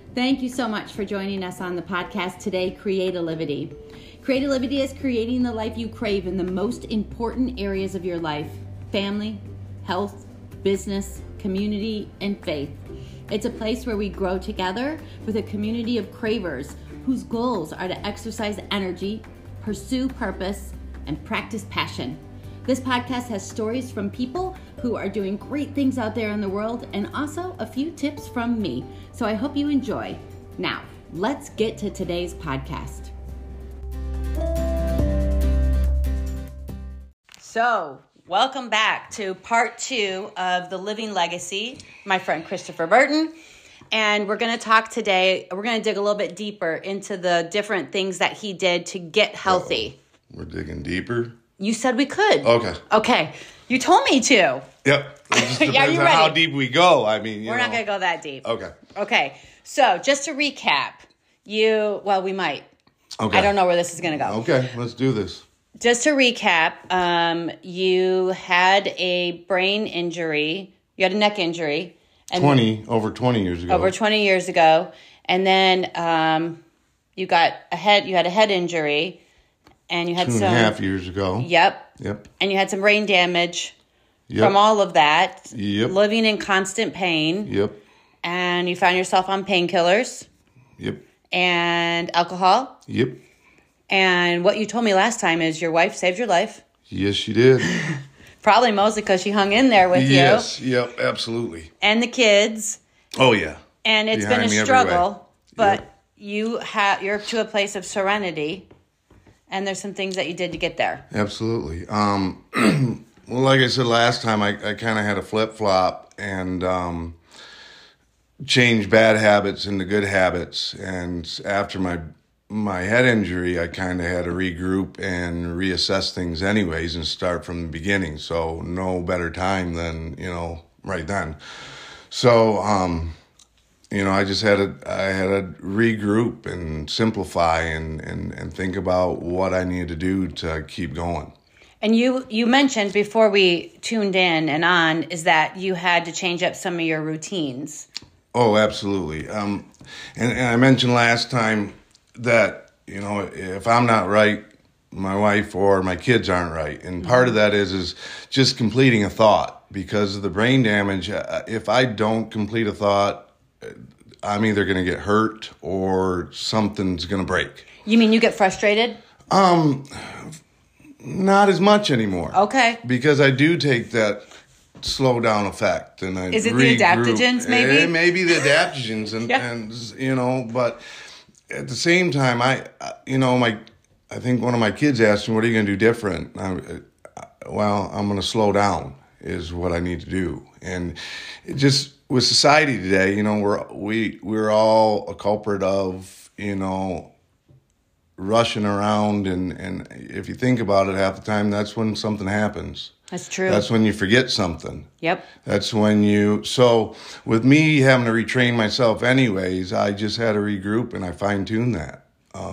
Thank you so much for joining us on the podcast today, Creativity. Creativity is creating the life you crave in the most important areas of your life: family, health, business, community, and faith. It's a place where we grow together with a community of cravers whose goals are to exercise energy, pursue purpose, and practice passion. This podcast has stories from people who are doing great things out there in the world, and also a few tips from me. So I hope you enjoy. Now, let's get to today's podcast. So, welcome back to part 2 of The Living Legacy, my friend Christopher Burton. And we're going to talk today, we're going to dig a little bit deeper into the different things that he did to get healthy. We're digging deeper? You said we could. Okay. You told me to. Yep. It just depends on how deep we go. I mean, we're not going to go that deep. Okay. So just to recap, we might. Okay. I don't know where this is going to go. Okay, let's do this. Just to recap, you had a brain injury. You had a neck injury. Over 20 years ago. Over 20 years ago. And then you had a head injury. And you had 2.5 years ago. Yep. And you had some brain damage from all of that. Yep. Living in constant pain. Yep. And you found yourself on painkillers. Yep. And alcohol. Yep. And what you told me last time is your wife saved your life. Yes, she did. Probably mostly because she hung in there with you. Yes. Yep. Absolutely. And the kids. Oh yeah. And it's been a struggle, but you're to a place of serenity. And there's some things that you did to get there. Absolutely. Well, like I said last time, I kind of had a flip-flop and changed bad habits into good habits. And after my head injury, I kind of had to regroup and reassess things anyways and start from the beginning. So no better time than, right then. So, I just had to regroup and simplify and think about what I needed to do to keep going. And you mentioned before we tuned in and on is that you had to change up some of your routines. Oh, absolutely. And I mentioned last time that, if I'm not right, my wife or my kids aren't right. And part of that is just completing a thought. Because of the brain damage, if I don't complete a thought, I'm either going to get hurt or something's going to break. You mean you get frustrated? Not as much anymore. Okay. Because I do take that slow down effect, and Is it the adaptogens? Maybe. Maybe the adaptogens, and but at the same time, I think one of my kids asked me, "What are you going to do different?" I'm going to slow down. Is what I need to do, and it just with society today, we're all a culprit of rushing around, and if you think about it, half the time that's when something happens. That's true. That's when you forget something. Yep. That's when so with me having to retrain myself anyways, I just had to regroup and I fine-tuned that.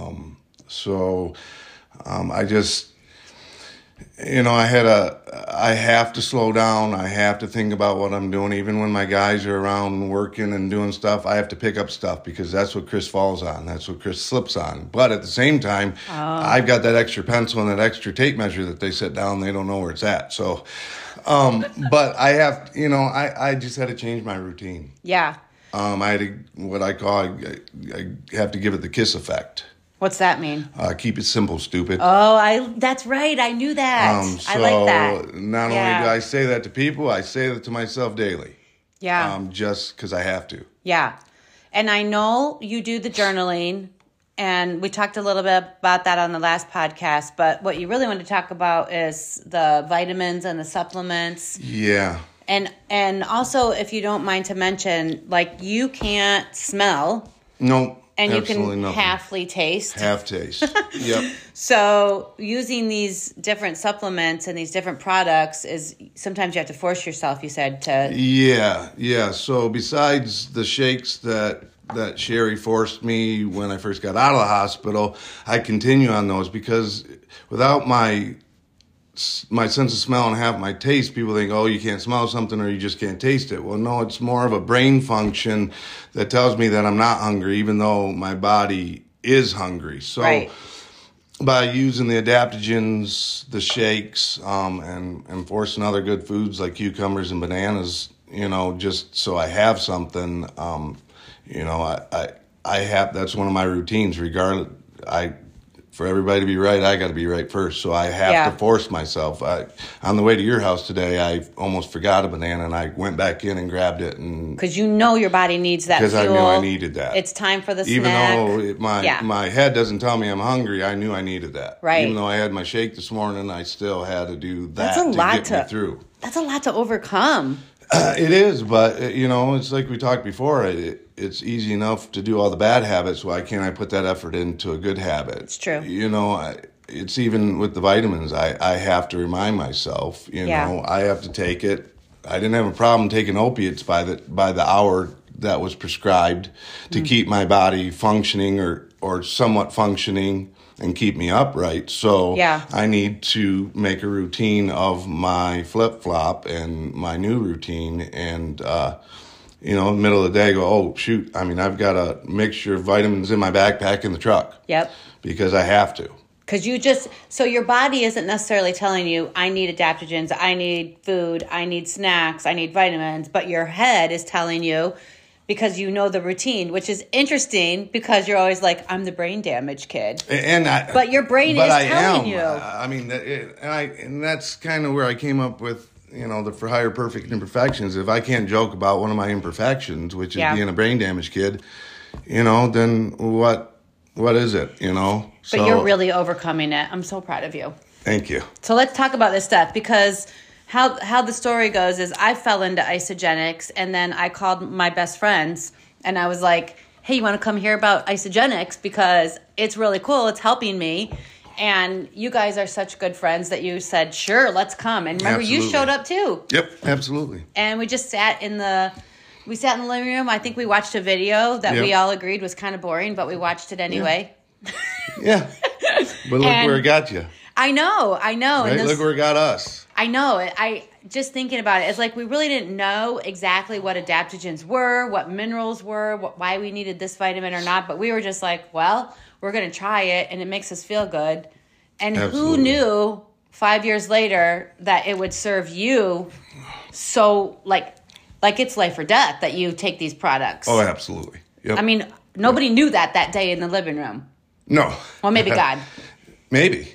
I just, I have to slow down. I have to think about what I'm doing. Even when my guys are around working and doing stuff, I have to pick up stuff because that's what Chris falls on. That's what Chris slips on. But at the same time, I've got that extra pencil and that extra tape measure that they sit down. They don't know where it's at. So, but I have, I just had to change my routine. Yeah. I had I have to give it the KISS effect. What's that mean? Keep it simple, stupid. Oh, that's right. I knew that. I like that. Not only do I say that to people, I say that to myself daily. Yeah. Just because I have to. Yeah. And I know you do the journaling, and we talked a little bit about that on the last podcast, but what you really want to talk about is the vitamins and the supplements. Yeah. And also, if you don't mind to mention, you can't smell. No. And you Absolutely can halfly taste. Half taste. Yep. So using these different supplements and these different products is sometimes you have to force yourself, you said, to... Yeah. So besides the shakes that Sherry forced me when I first got out of the hospital, I continue on those because without my my sense of smell and half my taste, people think, oh, you can't smell something or you just can't taste it. Well, no, it's more of a brain function that tells me that I'm not hungry, even though my body is hungry. So right. by using the adaptogens, the shakes, and forcing other good foods like cucumbers and bananas, just so I have something, I have, that's one of my routines. Regardless, for everybody to be right, I got to be right first. So I have to force myself. On the way to your house today, I almost forgot a banana, and I went back in and grabbed it. Because your body needs that fuel. Because I knew I needed that. It's time for the snack. Even though my head doesn't tell me I'm hungry, I knew I needed that. Right. Even though I had my shake this morning, I still had to do that get me through. That's a lot to overcome. It is, but it's like we talked before. It's easy enough to do all the bad habits. Why can't I put that effort into a good habit? It's true. It's even with the vitamins. I have to remind myself. I have to take it. I didn't have a problem taking opiates by the hour that was prescribed to keep my body functioning or somewhat functioning and keep me upright. So I need to make a routine of my flip-flop and my new routine. And, in the middle of the day, I go, oh, shoot. I mean, I've got a mixture of vitamins in my backpack in the truck. Yep. Because I have to. Because so your body isn't necessarily telling you, I need adaptogens, I need food, I need snacks, I need vitamins. But your head is telling you, because you know the routine, which is interesting because you're always like, I'm the brain damaged kid. But your brain is telling you. And that's kind of where I came up with, the for higher perfect imperfections. If I can't joke about one of my imperfections, which is being a brain damaged kid, then what is it, But you're really overcoming it. I'm so proud of you. Thank you. So let's talk about this stuff, because how the story goes is I fell into Isagenix, and then I called my best friends and I was like, hey, you want to come hear about Isagenix because it's really cool. It's helping me. And you guys are such good friends that you said, sure, let's come. And remember, you showed up too. Yep, absolutely. And we just sat in the living room. I think we watched a video that we all agreed was kind of boring, but we watched it anyway. Yeah. But look where it got you. I know. Right? And look where it got us. I know. I just thinking about it, it's like we really didn't know exactly what adaptogens were, what minerals were, why we needed this vitamin or not. But we were just like, well, we're going to try it, and it makes us feel good. And Who knew 5 years later that it would serve you so like it's life or death that you take these products. Oh, absolutely. Yep. I mean, nobody knew that day in the living room. No. Well, maybe God. Maybe.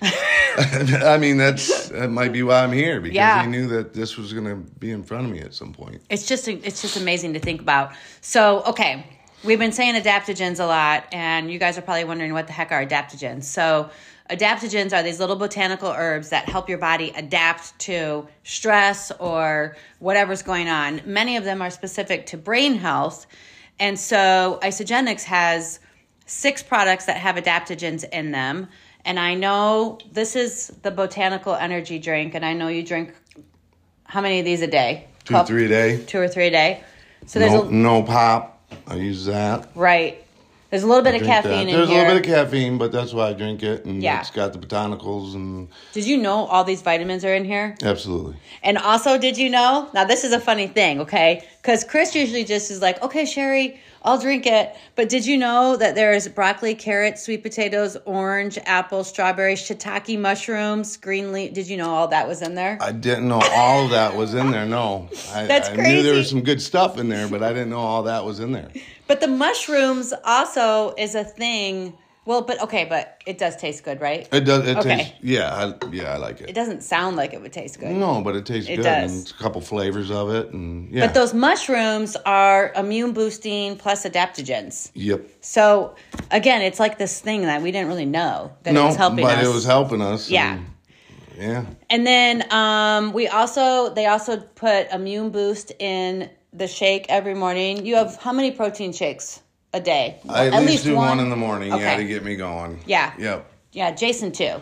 I mean, that might be why I'm here, because he knew that this was going to be in front of me at some point. It's just amazing to think about. So, okay, we've been saying adaptogens a lot, and you guys are probably wondering what the heck are adaptogens. So, adaptogens are these little botanical herbs that help your body adapt to stress or whatever's going on. Many of them are specific to brain health, and so Isagenix has 6 products that have adaptogens in them. And I know this is the botanical energy drink, and I know you drink how many of these a day? 2 or 3 a day. 2 or 3 a day. So there's no pop. I use that. Right. There's a little bit of caffeine in here. There's a little bit of caffeine, but that's why I drink it, and it's got the botanicals and. Did you know all these vitamins are in here? Absolutely. And also, did you know? Now this is a funny thing, okay? Because Chris usually just is like, okay, Sherry, I'll drink it. But did you know that there's broccoli, carrots, sweet potatoes, orange, apple, strawberry, shiitake mushrooms, green leaf? Did you know all that was in there? I didn't know all of that was in there, no. That's crazy. I knew there was some good stuff in there, but I didn't know all that was in there. But the mushrooms also is a thing. Well, but it does taste good, right? It does. It tastes. Yeah, I like it. It doesn't sound like it would taste good. No, but it tastes good. Does. And it's a couple flavors of it, and But those mushrooms are immune boosting plus adaptogens. Yep. So again, it's like this thing that we didn't really know that it was helping us. But it was helping us. Yeah. Yeah. And then they also put immune boost in the shake every morning. You have how many protein shakes a day? I at least do one in the morning, to get me going. Yeah. Yep. Yeah, Jason too.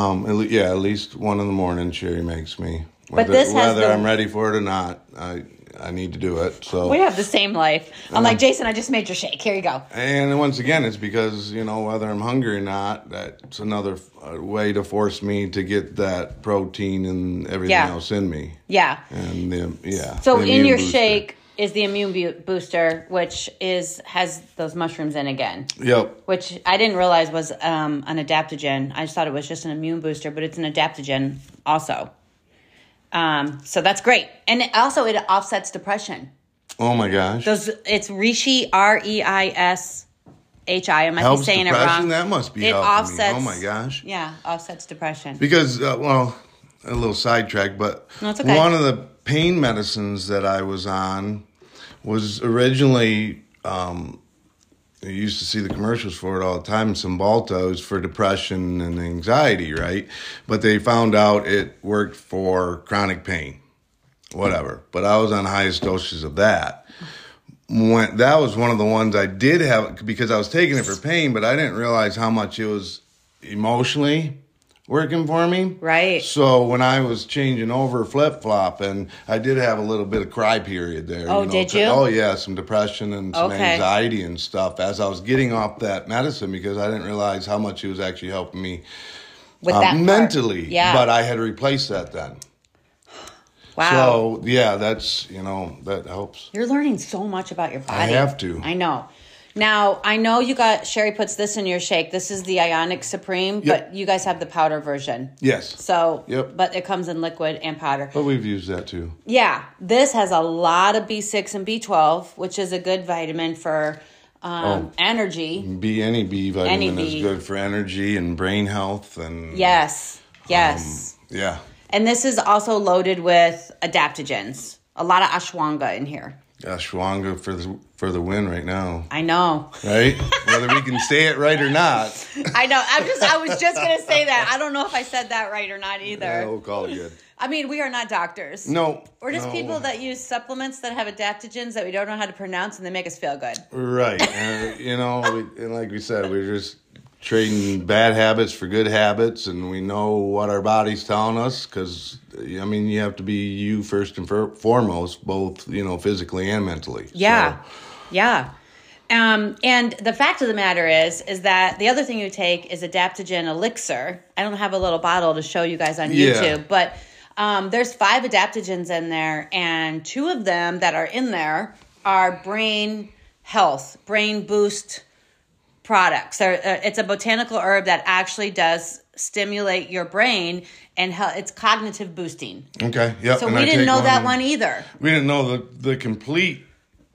At least one in the morning Sherry makes me. Whether I'm ready for it or not. I need to do it. So We have the same life. I'm like, Jason, I just made your shake. Here you go. And once again, it's because, whether I'm hungry or not, that's another way to force me to get that protein and everything else in me. Yeah. And So the in immune your booster. shake is the immune booster, which has those mushrooms in again. Yep. Which I didn't realize was an adaptogen. I just thought it was just an immune booster, but it's an adaptogen also. So that's great. And it offsets depression. Oh my gosh. It's Reishi, R-E-I-S-H-I. I might Helps be saying depression? it wrong. That must be It helping offsets, me. Oh my gosh. Yeah, offsets depression. Because, a little sidetrack, but No, it's okay. one of the pain medicines that I was on was originally, you used to see the commercials for it all the time, Cymbalta was for depression and anxiety, right? But they found out it worked for chronic pain, whatever. But I was on highest doses of that. That was one of the ones I did have because I was taking it for pain, but I didn't realize how much it was emotionally working for me. Right. So when I was changing over flip-flopping, I did have a little bit of cry period there. Oh, did you? Oh, yeah, some depression and some Okay. anxiety and stuff as I was getting off that medicine because I didn't realize how much it was actually helping me With that part. mentally. Yeah. But I had replaced that then. Wow. So, yeah, that's, that helps. You're learning so much about your body. I have to. I know. Now, I know Sherry puts this in your shake. This is the Ionic Supreme, Yep. but you guys have the powder version. Yes. So, Yep. But it comes in liquid and powder. But we've used that too. Yeah, this has a lot of B6 and B12, which is a good vitamin for energy. Any B vitamin Any is B. good for energy and brain health and Yes. yeah. And this is also loaded with adaptogens. A lot of ashwagandha in here. Ashwagandha for the win right now. I know. Right? Whether we can say it right or not. I know. I was just going to say that. I don't know if I said that right or not either. Yeah, we'll call it good. I mean, we are not doctors. No. We're just no. people that use supplements that have adaptogens that we don't know how to pronounce and they make us feel good. Right. And like we said, we're just trading bad habits for good habits, and we know what our body's telling us because, you have to be you first and foremost, both, physically and mentally. Yeah. So, Yeah. And the fact of the matter is that the other thing you take is adaptogen elixir. I don't have a little bottle to show you guys on YouTube, but there's 5 adaptogens in there, and 2 of them that are in there are brain health, brain boost products. It's a botanical herb that actually does stimulate your brain and it's cognitive boosting. Okay. Yep. So and we I didn't take know that one either. We didn't know the complete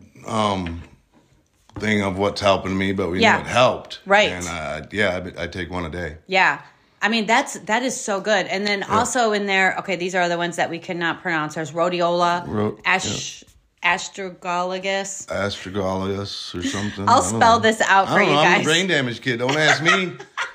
thing of what's helping me, but we know it helped. Right. And I take one a day. Yeah. I mean, that is so good. And then also in there, okay, these are the ones that we cannot pronounce. There's rhodiola, astragalus. Astragalus or something. I'll spell this out for you guys. I'm a brain damaged kid. Don't ask me.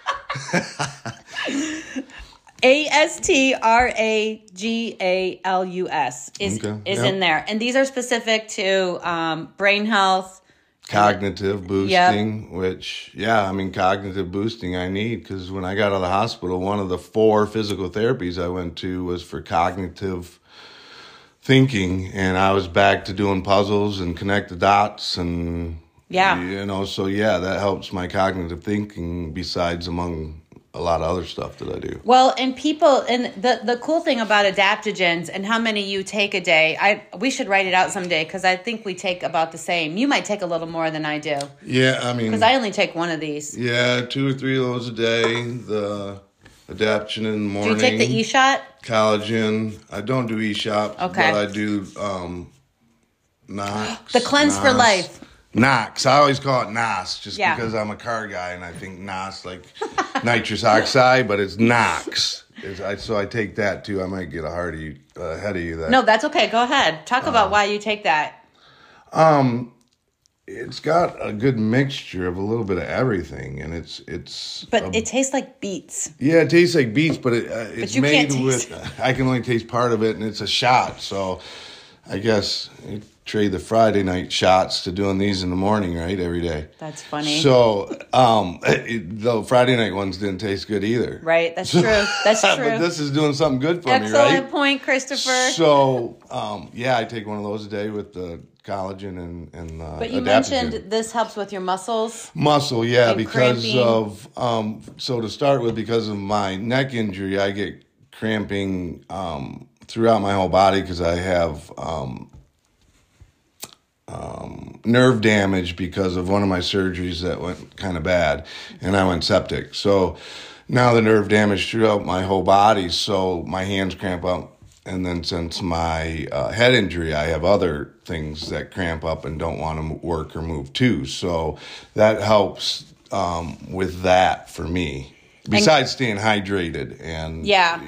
Astragalus is in there. And these are specific to brain health. Cognitive boosting, which, cognitive boosting I need because when I got out of the hospital, one of the 4 physical therapies I went to was for cognitive thinking, and I was back to doing puzzles and connect the dots and, that helps my cognitive thinking besides among a lot of other stuff that I do. Well, and the cool thing about adaptogens and how many you take a day, we should write it out someday because I think we take about the same. You might take a little more than I do. Yeah, because I only take one of these. Yeah, 2 or 3 of those a day. The adaptogen in the morning. Do you take the E-shot? Collagen. I don't do E-shot, okay. But I do Nox. The Cleanse for Life. Nox. I always call it NOS just because I'm a car guy and I think NOS like nitrous oxide, but it's NOx. So I take that too. I might get ahead of you. No, that's okay. Go ahead. Talk about why you take that. It's got a good mixture of a little bit of everything, and it's. But it tastes like beets. Yeah, it tastes like beets, but it's you made can't with. I can only taste part of it, and it's a shot. So, I guess you trade the Friday night shots to doing these in the morning, right? Every day. That's funny. So, the Friday night ones didn't taste good either. Right. That's true. That's true. But this is doing something good for me, right? Excellent point, Christopher. So, I take one of those a day with the collagen and But you adaptogen. mentioned this helps with your muscles. Muscle, yeah, and because cramping. of so to start with, because of my neck injury, I get cramping throughout my whole body because I have nerve damage because of one of my surgeries that went kind of bad, and I went septic. So now the nerve damage throughout my whole body, so my hands cramp up. And then since my head injury, I have other things that cramp up and don't want to work or move too. So that helps with that for me. Besides staying hydrated, and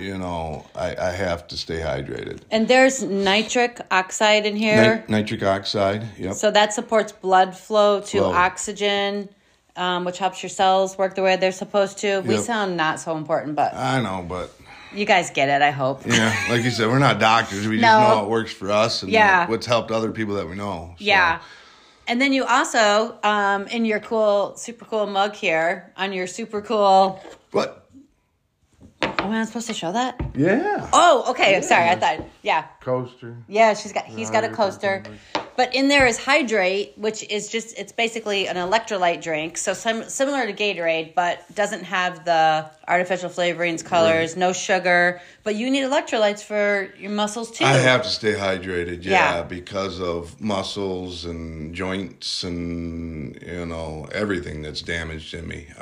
I have to stay hydrated. And there's nitric oxide in here. Nitric oxide, yep. So that supports blood flow to oxygen, which helps your cells work the way they're supposed to. We sound not so important, but I know, but you guys get it, I hope. Yeah, like you said, we're not doctors. We just know what works for us and what's helped other people that we know. So. Yeah. And then you also, in your super cool mug here, on your super cool... What? Am I not supposed to show that? Yeah. Oh, okay. Yeah. Sorry, I thought, Coaster. Yeah, he's got a coaster. But in there is Hydrate, which is it's basically an electrolyte drink. So similar to Gatorade, but doesn't have the artificial flavorings, colors, no sugar. But you need electrolytes for your muscles too. I have to stay hydrated, because of muscles and joints and, everything that's damaged in me.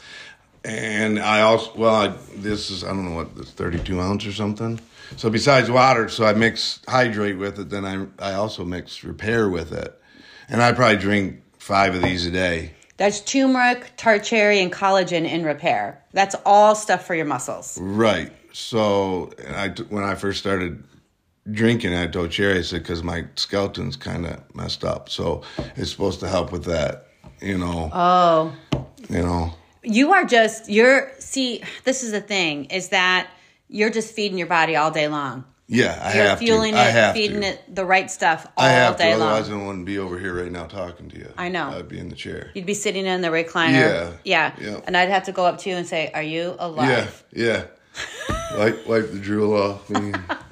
And I also, this is, I don't know what, this 32 ounce or something. So besides water, so I mix Hydrate with it, then I also mix Repair with it. And I probably drink 5 of these a day. That's turmeric, tart cherry, and collagen in Repair. That's all stuff for your muscles. Right. So when I first started drinking, I told Cherry, I said, because my skeleton's kind of messed up. So it's supposed to help with that, Oh. You are see, this is the thing, is that you're just feeding your body all day long. Yeah, I You're have fueling to. it, feeding it the right stuff all day long. Otherwise I wouldn't be over here right now talking to you. I know. I'd be in the chair. You'd be sitting in the recliner. Yeah. And I'd have to go up to you and say, "Are you alive?" Yeah. Wipe the drool off me.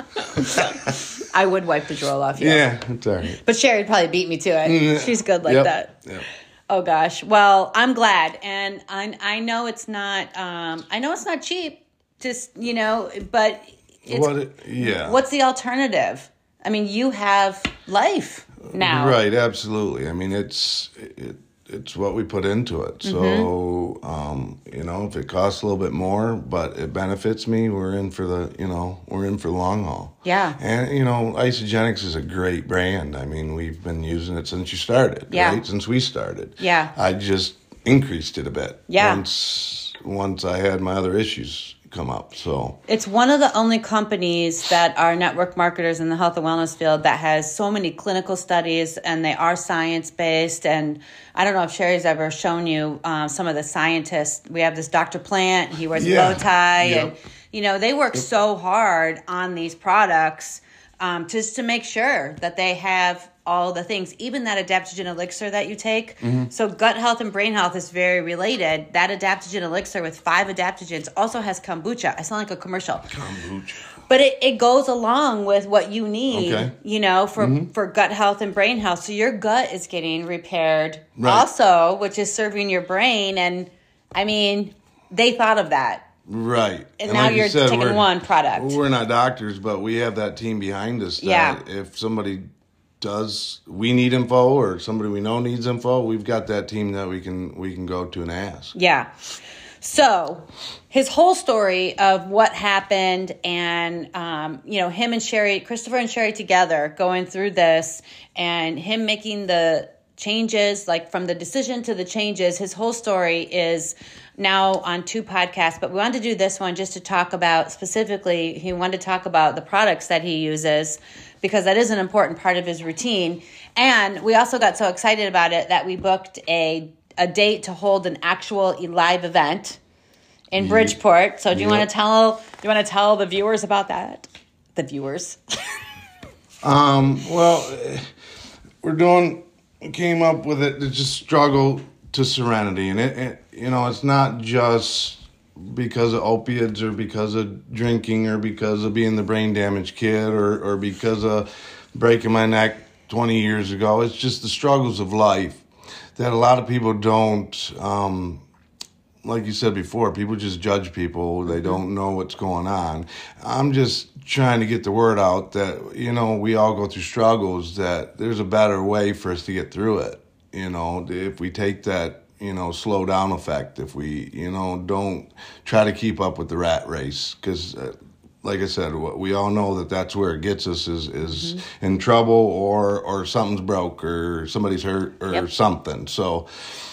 I would wipe the drool off you. Yeah, it's all right. But Sherry'd probably beat me to it. She's good like that. Yep. Oh gosh. Well, I'm glad, and I know it's not. I know it's not cheap. Just but it's, what's the alternative? I mean, you have life now, right? Absolutely. I mean, it's what we put into it. So if it costs a little bit more, but it benefits me, we're in for the long haul. Yeah. And Isagenix is a great brand. I mean, we've been using it since you started. Yeah. Right? Since we started. Yeah. I just increased it a bit. Yeah. Once I had my other issues come up. So it's one of the only companies that are network marketers in the health and wellness field that has so many clinical studies, and they are science-based. And I don't know if Sherry's ever shown you some of the scientists. We have this Dr. Plant. He wears a bow tie. And, they work so hard on these products just to make sure that they have all the things, even that adaptogen elixir that you take. Mm-hmm. So gut health and brain health is very related. That adaptogen elixir with 5 adaptogens also has kombucha. I sound like a commercial. Kombucha. But it goes along with what you need, for gut health and brain health. So your gut is getting repaired also, which is serving your brain. And, I mean, they thought of that. Right. And now you're taking one product. We're not doctors, but we have that team behind us that if somebody we need info, or somebody we know needs info, we've got that team that we can go to and ask. Yeah. So his whole story of what happened, and him and Sherry, Christopher and Sherry together going through this, and him making the changes, like from the decision to the changes. His whole story is now on 2 podcasts, but we wanted to do this one just to talk about specifically, he wanted to talk about the products that he uses, because that is an important part of his routine. And we also got so excited about it that we booked a date to hold an actual live event in Bridgeport. So do you want to tell the viewers about that? The viewers. Well, came up with it to just struggle to serenity. And it's not just because of opiates or because of drinking or because of being the brain damaged kid or because of breaking my neck 20 years ago. It's just the struggles of life that a lot of people don't, like you said before, people just judge people. They don't know what's going on. I'm just trying to get the word out that, we all go through struggles, that there's a better way for us to get through it. If we take that, slow down effect, if we, don't try to keep up with the rat race, because like I said, we all know that's where it gets us is in trouble or something's broke or somebody's hurt or something. So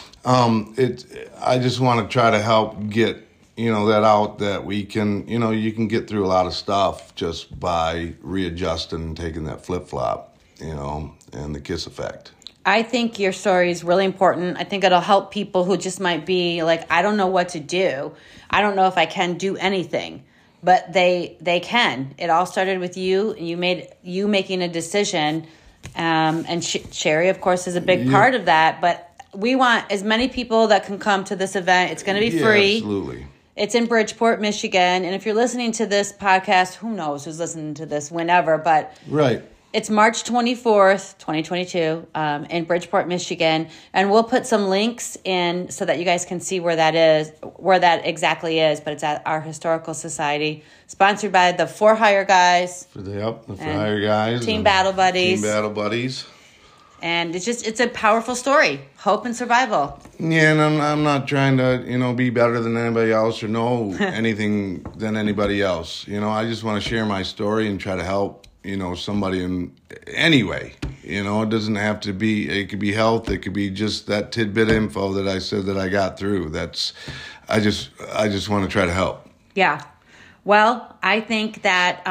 I just want to try to help get, that out, that we can, you can get through a lot of stuff just by readjusting and taking that flip-flop, and the KISS effect. I think your story is really important. I think it'll help people who just might be like, I don't know what to do. I don't know if I can do anything. But they can. It all started with you. You making a decision, and Sherry, of course, is a big part of that. But we want as many people that can come to this event. It's going to be free. Absolutely. It's in Bridgeport, Michigan. And if you're listening to this podcast, who knows who's listening to this whenever, but right. It's March 24th, 2022, in Bridgeport, Michigan. And we'll put some links in so that you guys can see where that exactly is. But it's at our historical society, sponsored by the For Hire guys. The For Hire guys. Team Battle Buddies. And it's a powerful story. Hope and survival. Yeah, and I'm not trying to, be better than anybody else or know anything than anybody else. I just want to share my story and try to help, somebody in any way. It doesn't have to be, it could be health, it could be just that tidbit of info that I said that I got through. I just want to try to help. Yeah. Well, I think that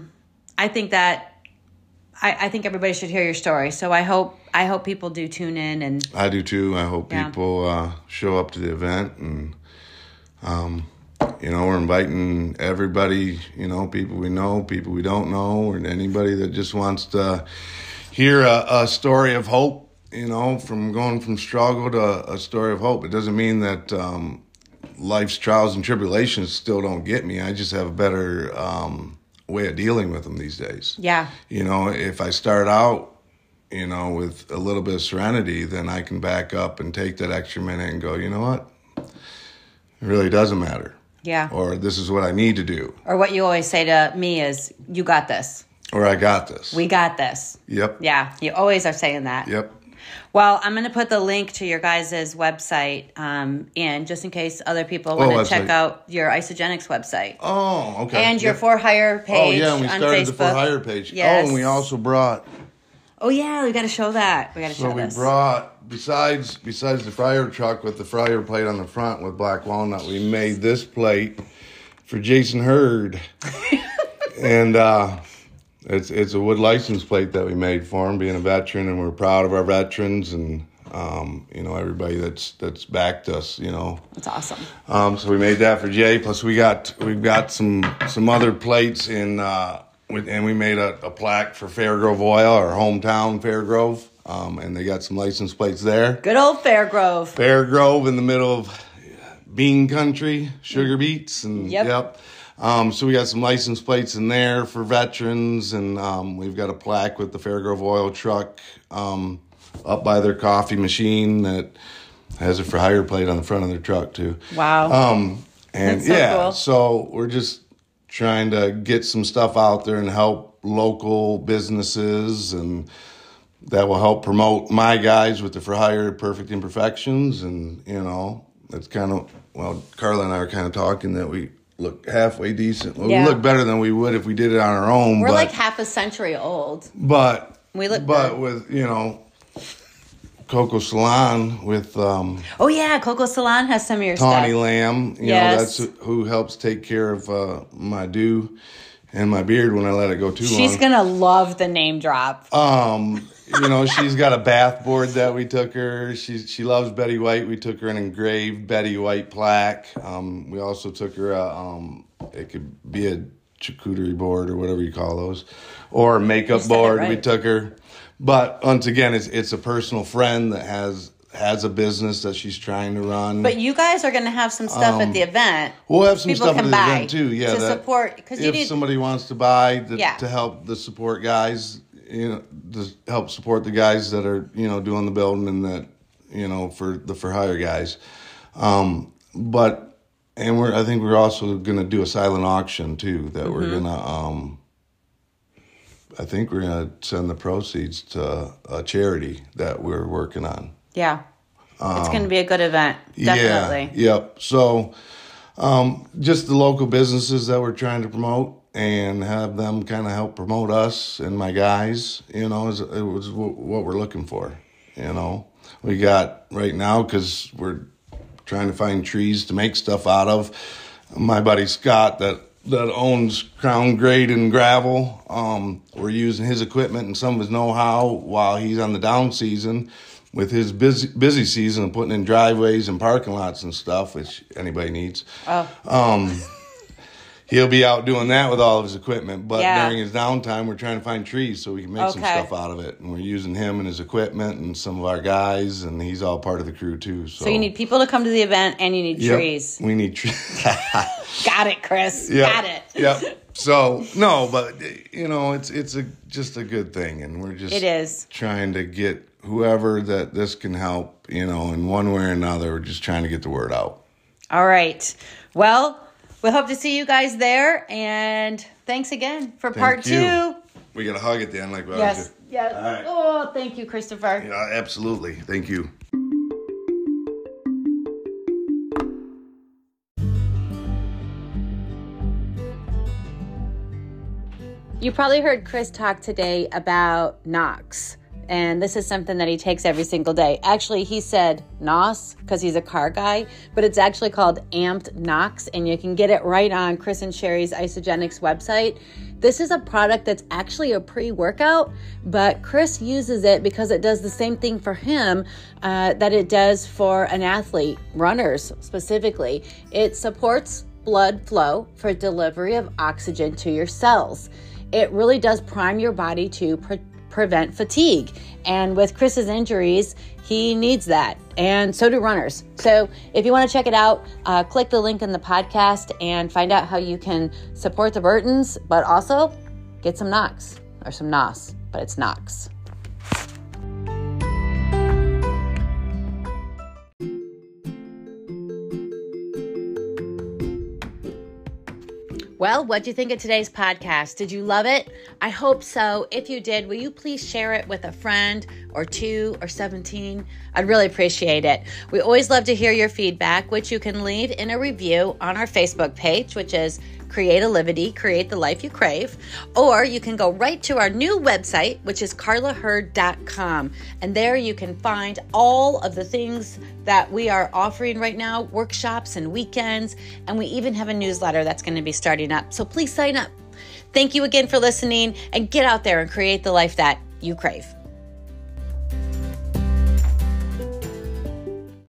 everybody should hear your story. So I hope people do tune in, and I do too. I hope people show up to the event, and we're inviting everybody, people we know, people we don't know, and anybody that just wants to hear a story of hope, from going from struggle to a story of hope. It doesn't mean that life's trials and tribulations still don't get me. I just have a better way of dealing with them these days. Yeah. If I start out, with a little bit of serenity, then I can back up and take that extra minute and go, you know what? It really doesn't matter. Yeah. Or this is what I need to do. Or what you always say to me is, you got this. Or I got this. We got this. Yep. Yeah. You always are saying that. Yep. Well, I'm going to put the link to your guys' website in, just in case other people want to check out your Isagenix website. Oh, okay. And your For Hire page on Facebook. Oh, yeah, and we started the For Hire page. Yes. Oh, and we also brought... Oh, yeah, we got to show that. So we brought, besides the fryer truck with the fryer plate on the front with black walnut, we made this plate for Jason Hurd. And it's a wood license plate that we made for him, being a veteran, and we're proud of our veterans and everybody that's backed us. That's awesome. So we made that for Jay. Plus we've got some other plates in. And we made a plaque for Fairgrove Oil, our hometown Fairgrove, and they got some license plates there. Good old Fairgrove. Fairgrove in the middle of bean country, sugar beets, and yep. So we got some license plates in there for veterans, and we've got a plaque with the Fairgrove Oil truck up by their coffee machine that has a For Hire plate on the front of their truck too. Wow. And so cool. So we're just trying to get some stuff out there and help local businesses, and that will help promote my guys with the For Hire Perfect Imperfections. And, it's kind of, Carla and I are kind of talking that we look halfway decent. Well, we look better than we would if we did it on our own. We're like half a century old. But we look good. With, Coco Salon with... oh, yeah, Coco Salon has some of your Tawny stuff. Lamb, that's who helps take care of my dew and my beard when I let it go too long. She's going to love the name drop. She's got a bath board that we took her. She loves Betty White. We took her an engraved Betty White plaque. We also took her it could be a charcuterie board or whatever you call those, or makeup said it board. right. We took her. But once again, it's a personal friend that has a business that she's trying to run. But you guys are going to have some stuff at the event. We'll have some people stuff at can the buy event too. Yeah, to support, because you if need somebody wants to buy Yeah. to help the support guys, to help support the guys that are doing the building and that for the for hire guys. I think we're also going to do a silent auction too. That we're gonna. I think we're gonna send the proceeds to a charity that we're working on. Yeah. It's going to be a good event. Definitely. Yeah, yep. So, just the local businesses that we're trying to promote and have them kind of help promote us and my guys, it was what we're looking for, We got right now, because we're trying to find trees to make stuff out of. My buddy Scott that owns Crown Grade and Gravel, we're using his equipment and some of his know-how while he's on the down season. With his busy season of putting in driveways and parking lots and stuff, which anybody needs, he'll be out doing that with all of his equipment. But during his downtime, we're trying to find trees so we can make some stuff out of it. And we're using him and his equipment and some of our guys, and he's all part of the crew too. So you need people to come to the event, and you need trees. We need trees. Got it, Chris. Yep. Got it. Yep. So no, but it's just a good thing, and we're just trying to get whoever that this can help, in one way or another. We're just trying to get the word out. All right. Well, we hope to see you guys there, and thanks again for part 2. We got a hug at the end, like we Yes. always do. Yes. All right. Oh, thank you, Christopher. Yeah, absolutely. Thank you. You probably heard Chris talk today about NOx, and this is something that he takes every single day. Actually, he said NOS because he's a car guy, but it's actually called Amped NOx, and you can get it right on Chris and Sherry's Isogenics website. This is a product that's actually a pre-workout, but Chris uses it because it does the same thing for him that it does for an athlete, runners specifically. It supports blood flow for delivery of oxygen to your cells. It really does prime your body to prevent fatigue. And with Chris's injuries, he needs that. And so do runners. So if you want to check it out, click the link in the podcast and find out how you can support the Burtons, but also get some NOx or some NOS, but it's NOx. Well, what'd you think of today's podcast? Did you love it? I hope so. If you did, will you please share it with a friend or 2 or 17? I'd really appreciate it. We always love to hear your feedback, which you can leave in a review on our Facebook page, which is Create a Livity, Create the Life You Crave. Or you can go right to our new website, which is carlaherd.com. And there you can find all of the things that we are offering right now, workshops and weekends. And we even have a newsletter that's going to be starting up. So please sign up. Thank you again for listening, and get out there and create the life that you crave.